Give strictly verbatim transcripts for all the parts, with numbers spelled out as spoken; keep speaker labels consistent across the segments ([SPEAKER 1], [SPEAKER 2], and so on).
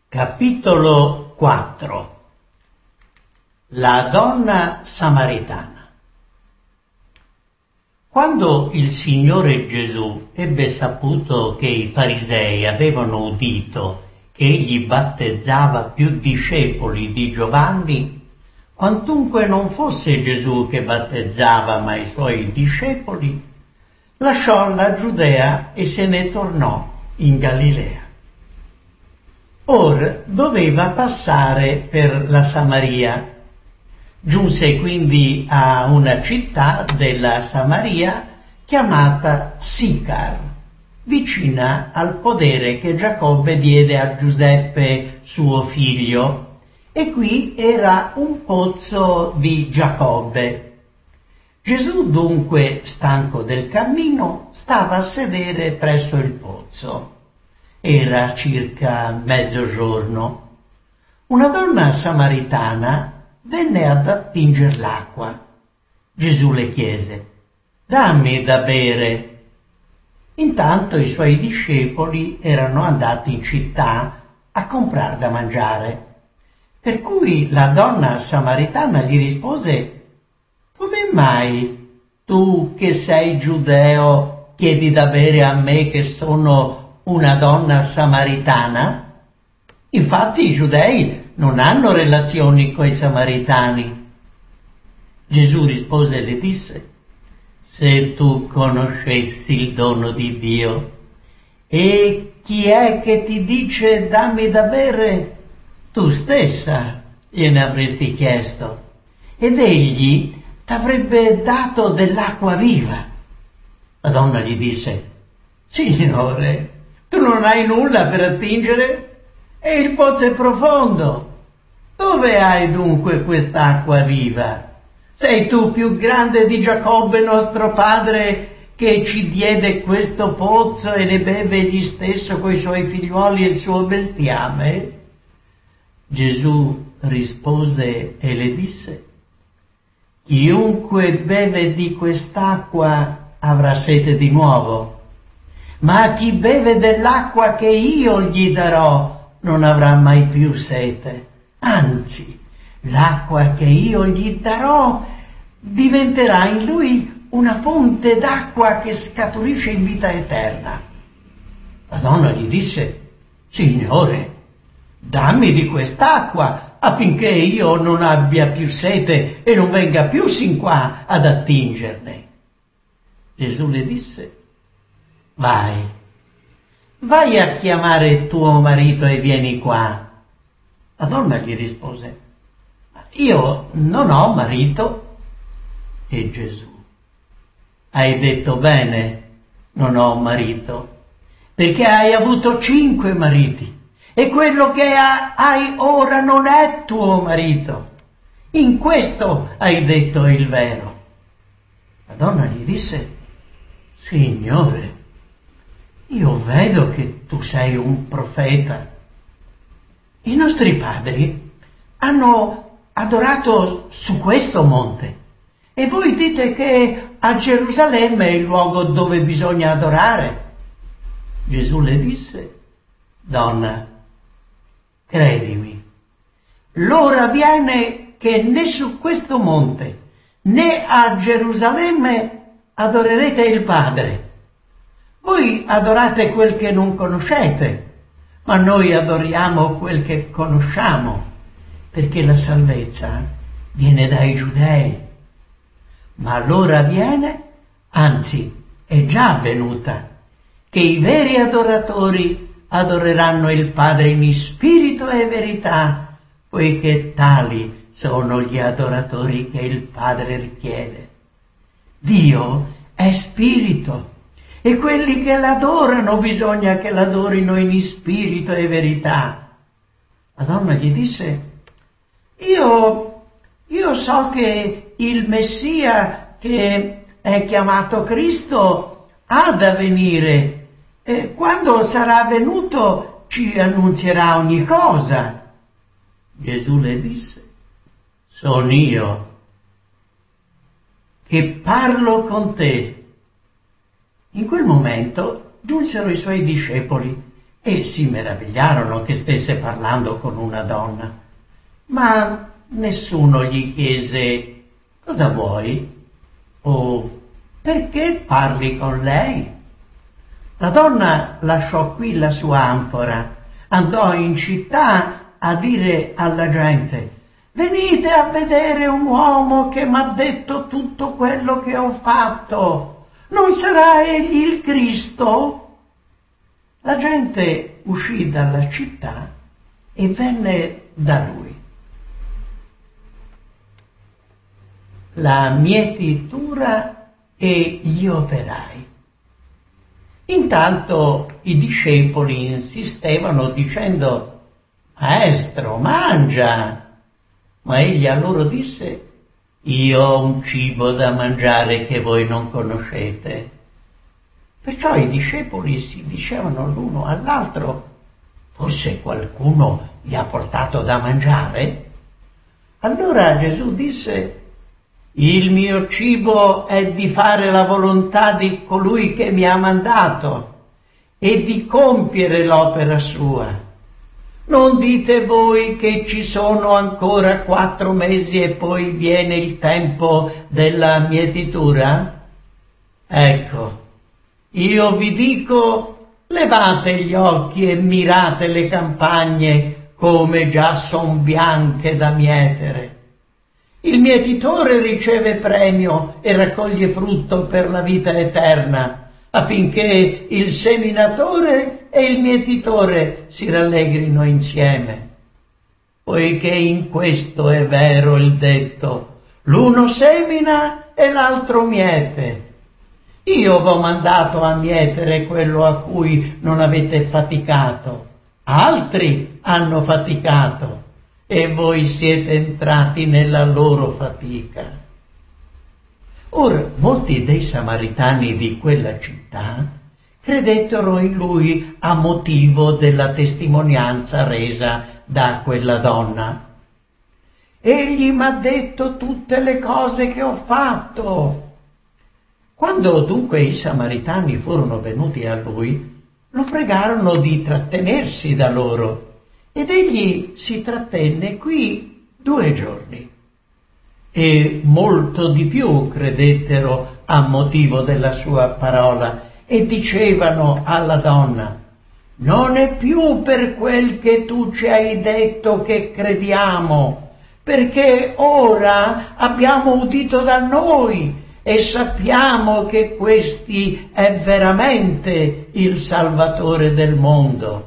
[SPEAKER 1] Capitolo quattro. La donna samaritana. Quando il Signore Gesù ebbe saputo che i farisei avevano udito che egli battezzava più discepoli di Giovanni, quantunque non fosse Gesù che battezzava ma i suoi discepoli, lasciò la Giudea e se ne tornò in Galilea. Or doveva passare per la Samaria. Giunse quindi a una città della Samaria chiamata Sicar, vicina al podere che Giacobbe diede a Giuseppe suo figlio, e qui era un pozzo di Giacobbe. Gesù dunque, stanco del cammino, stava a sedere presso il pozzo. Era circa mezzogiorno. Una donna samaritana venne ad attinger l'acqua. Gesù le chiese: «Dammi da bere». Intanto i suoi discepoli erano andati in città a comprar da mangiare. Per cui la donna samaritana gli rispose: «Come mai tu, che sei giudeo, chiedi da bere a me che sono una donna samaritana? Infatti i giudei non hanno relazioni coi samaritani». Gesù rispose e le disse: «Se tu conoscessi il dono di Dio e chi è che ti dice dammi da bere, tu stessa gliene avresti chiesto ed egli t'avrebbe dato dell'acqua viva». La donna gli disse: «Signore, tu non hai nulla per attingere e il pozzo è profondo. Dove hai dunque quest'acqua viva? Sei tu più grande di Giacobbe nostro padre, che ci diede questo pozzo e ne beve egli stesso coi suoi figliuoli e il suo bestiame?» Gesù rispose e le disse: «Chiunque beve di quest'acqua avrà sete di nuovo, ma chi beve dell'acqua che io gli darò non avrà mai più sete. Anzi, l'acqua che io gli darò diventerà in lui una fonte d'acqua che scaturisce in vita eterna». La donna gli disse: «Signore, dammi di quest'acqua affinché io non abbia più sete e non venga più sin qua ad attingerne». Gesù le disse: «Vai, vai a chiamare tuo marito e vieni qua». La donna gli rispose: «Io non ho marito». E Gesù: «Hai detto bene, non ho marito, perché hai avuto cinque mariti e quello che hai ora non è tuo marito. In questo hai detto il vero». La donna gli disse: «Signore, io vedo che tu sei un profeta. I nostri padri hanno adorato su questo monte e voi dite che a Gerusalemme è il luogo dove bisogna adorare». Gesù le disse: «Donna, credimi, l'ora viene che né su questo monte né a Gerusalemme adorerete il Padre. Voi adorate quel che non conoscete, ma noi adoriamo quel che conosciamo, perché la salvezza viene dai giudei. Ma l'ora viene, anzi è già avvenuta, che i veri adoratori adoreranno il Padre in spirito e verità, poiché tali sono gli adoratori che il Padre richiede. Dio è spirito e quelli che l'adorano bisogna che l'adorino in spirito e verità». La donna gli disse: Io, io so che il Messia, che è chiamato Cristo, ha da venire e quando sarà venuto ci annunzierà ogni cosa. Gesù le disse: «Sono io che parlo con te». In quel momento giunsero i suoi discepoli e si meravigliarono che stesse parlando con una donna. Ma nessuno gli chiese: cosa vuoi? O perché parli con lei? La donna lasciò qui la sua anfora, andò in città a dire alla gente: venite a vedere un uomo che m'ha detto tutto quello che ho fatto. Non sarà egli il Cristo? La gente uscì dalla città e venne da lui. La mietitura e gli operai. Intanto i discepoli insistevano dicendo: Maestro, mangia! Ma egli a loro disse: io ho un cibo da mangiare che voi non conoscete. Perciò i discepoli si dicevano l'uno all'altro: forse qualcuno gli ha portato da mangiare? Allora Gesù disse: il mio cibo è di fare la volontà di colui che mi ha mandato e di compiere l'opera sua. Non dite voi che ci sono ancora quattro mesi e poi viene il tempo della mietitura? Ecco, io vi dico, levate gli occhi e mirate le campagne come già son bianche da mietere. Il mietitore riceve premio e raccoglie frutto per la vita eterna, affinché il seminatore e il mietitore si rallegrino insieme. Poiché in questo è vero il detto: l'uno semina e l'altro miete. Io v'ho mandato a mietere quello a cui non avete faticato. Altri hanno faticato e voi siete entrati nella loro fatica. Ora, molti dei samaritani di quella città credettero in lui a motivo della testimonianza resa da quella donna. Egli m'ha detto tutte le cose che ho fatto. Quando dunque i samaritani furono venuti a lui, lo pregarono di trattenersi da loro, ed egli si trattenne qui due giorni. E molto di più credettero a motivo della sua parola e dicevano alla donna: non è più per quel che tu ci hai detto che crediamo, perché ora abbiamo udito da noi e sappiamo che questi è veramente il Salvatore del mondo.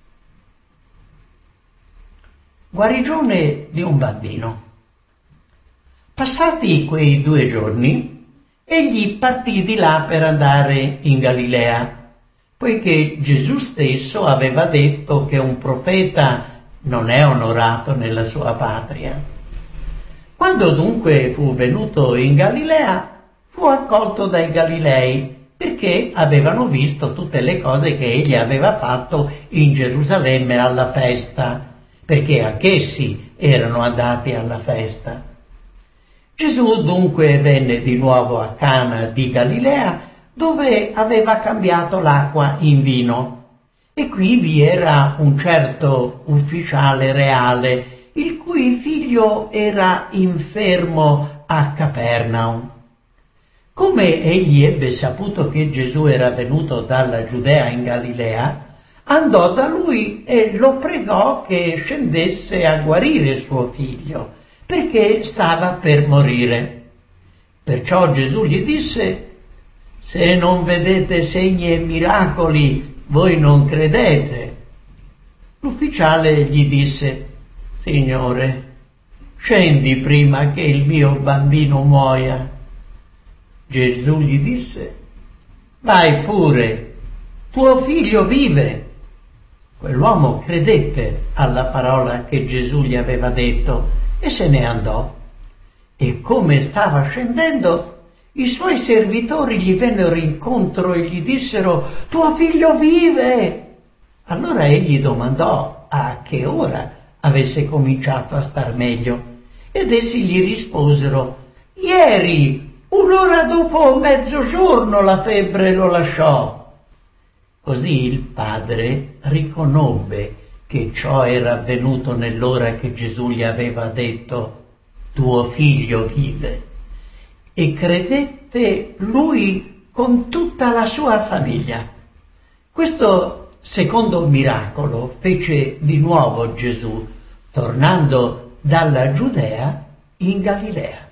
[SPEAKER 1] Guarigione di un bambino. Passati quei due giorni, egli partì di là per andare in Galilea, poiché Gesù stesso aveva detto che un profeta non è onorato nella sua patria. Quando dunque fu venuto in Galilea, fu accolto dai Galilei, perché avevano visto tutte le cose che egli aveva fatto in Gerusalemme alla festa, perché anch'essi erano andati alla festa. Gesù dunque venne di nuovo a Cana di Galilea, dove aveva cambiato l'acqua in vino. E qui vi era un certo ufficiale reale, il cui figlio era infermo a Capernaum. Come egli ebbe saputo che Gesù era venuto dalla Giudea in Galilea, andò da lui e lo pregò che scendesse a guarire suo figlio, perché stava per morire. Perciò Gesù gli disse: se non vedete segni e miracoli, voi non credete. L'ufficiale gli disse: Signore, scendi prima che il mio bambino muoia. Gesù gli disse: vai pure, tuo figlio vive. Quell'uomo credette alla parola che Gesù gli aveva detto e se ne andò. E come stava scendendo, i suoi servitori gli vennero incontro e gli dissero: tuo figlio vive. Allora egli domandò a che ora avesse cominciato a star meglio, ed essi gli risposero: ieri, un'ora dopo mezzogiorno, la febbre lo lasciò. Così il padre riconobbe che ciò era avvenuto nell'ora che Gesù gli aveva detto: tuo figlio vive, e credette lui con tutta la sua famiglia. Questo secondo miracolo fece di nuovo Gesù, tornando dalla Giudea in Galilea.